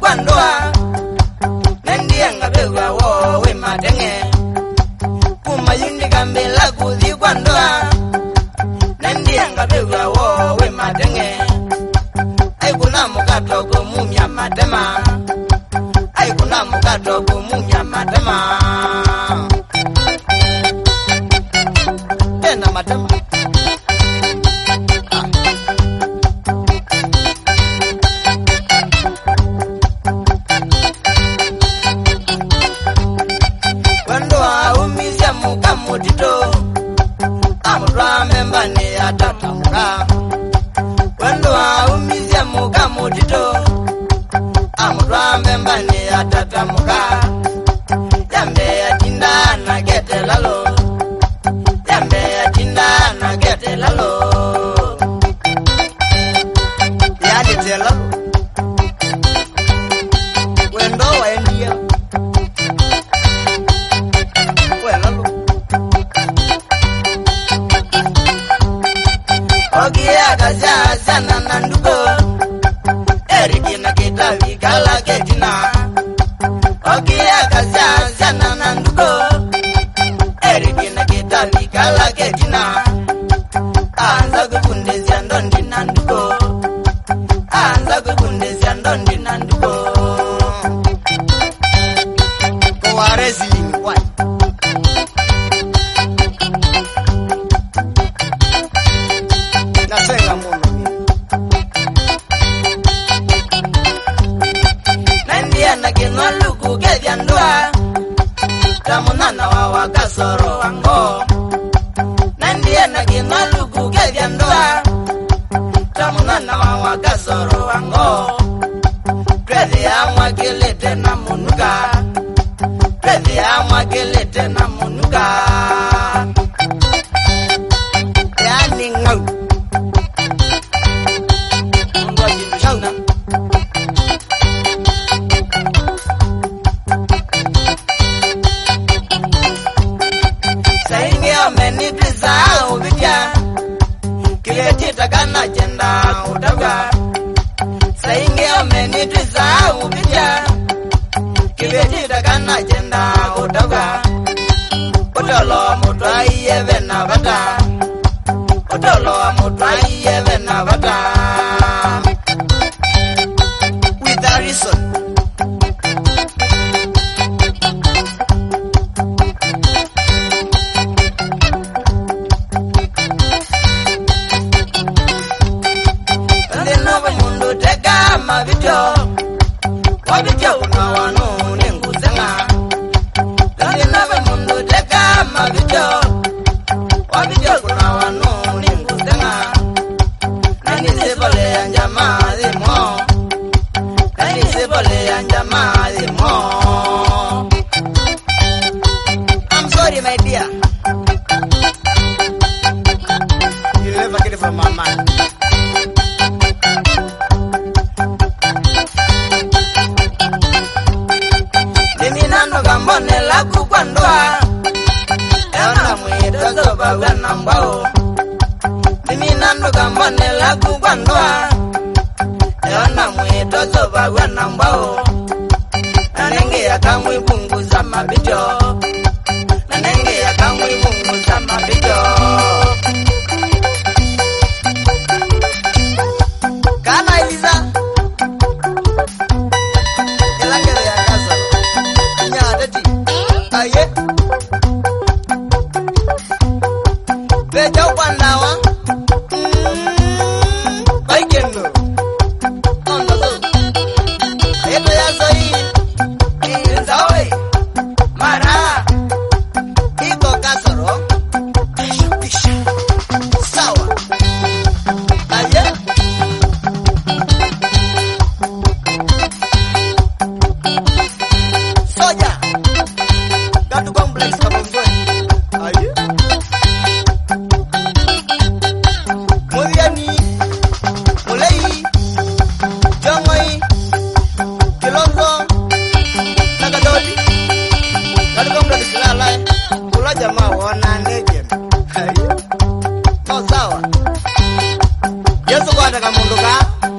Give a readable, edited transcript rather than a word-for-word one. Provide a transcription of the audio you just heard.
kwandoa nendianga bewa wo we madenge kumayundi kambela kuzi kwandoa nendianga bewa wo we madenge ai kuna mukato kumumya matema ai kuna mukato kumumya matema tena matema mutito amutwa membane atatamuka wendo aumizia muka mutito amutwa membane atatamuka yambe atinda na gete lalo yambe atinda na gete lalo yani telo wendo waendia Ogia gaza sana nanduko Erikina kitavi kala ketina Ogia gaza sana nanduko Erikina kitavi kala ketina Anza kubundezia ndondi nanduko Anza kubundezia ndondi nanduko Kwa wrestling why Nasenga muno Nandia na kinwaluku kevya ndoa Tamunana wa wakasoro wango Nandia na kinwaluku kevya ndoa Tamunana wa wakasoro wango Kwezi ya mwakilete na munuka Kwezi ya mwakilete na munuka Yani ngau Kana jenda utaga Sainge amenitisa ubija Kivetita kana jenda utaga Utolo mutwai eve na bata Utolo mutwai eve na bata With a reason Wabijyo kuna wanu nenguzenga Tandi nawe mundu teka mabijyo Wabijyo kuna wanu nenguzenga Nani sebole ya njama zimo Nani sebole ya njama zimo I'm sorry my dear You'll never get it from my mind Gambone la kukwandoa Eona mwito soba wena mbao Mimi nando gambone la kukwandoa Eona mwito soba wena mbao Nanenge ya kamwi punguza mabicho Nanenge ya kamwi punguza mabicho Kana Eliza Elangele ya kaza Aye Beja upandawa Baikendo Ondo zo Eto ya zoi Nzawe Mara Iko kasoro Sawa Aye Soja Gatu complex kabongwe Aye Muliani Mulei Jongoi Kilonzo Nagadoli Gatu complex lalai Kula jamaa wana nejen Aye No sawa Yesu kwa ataka munduka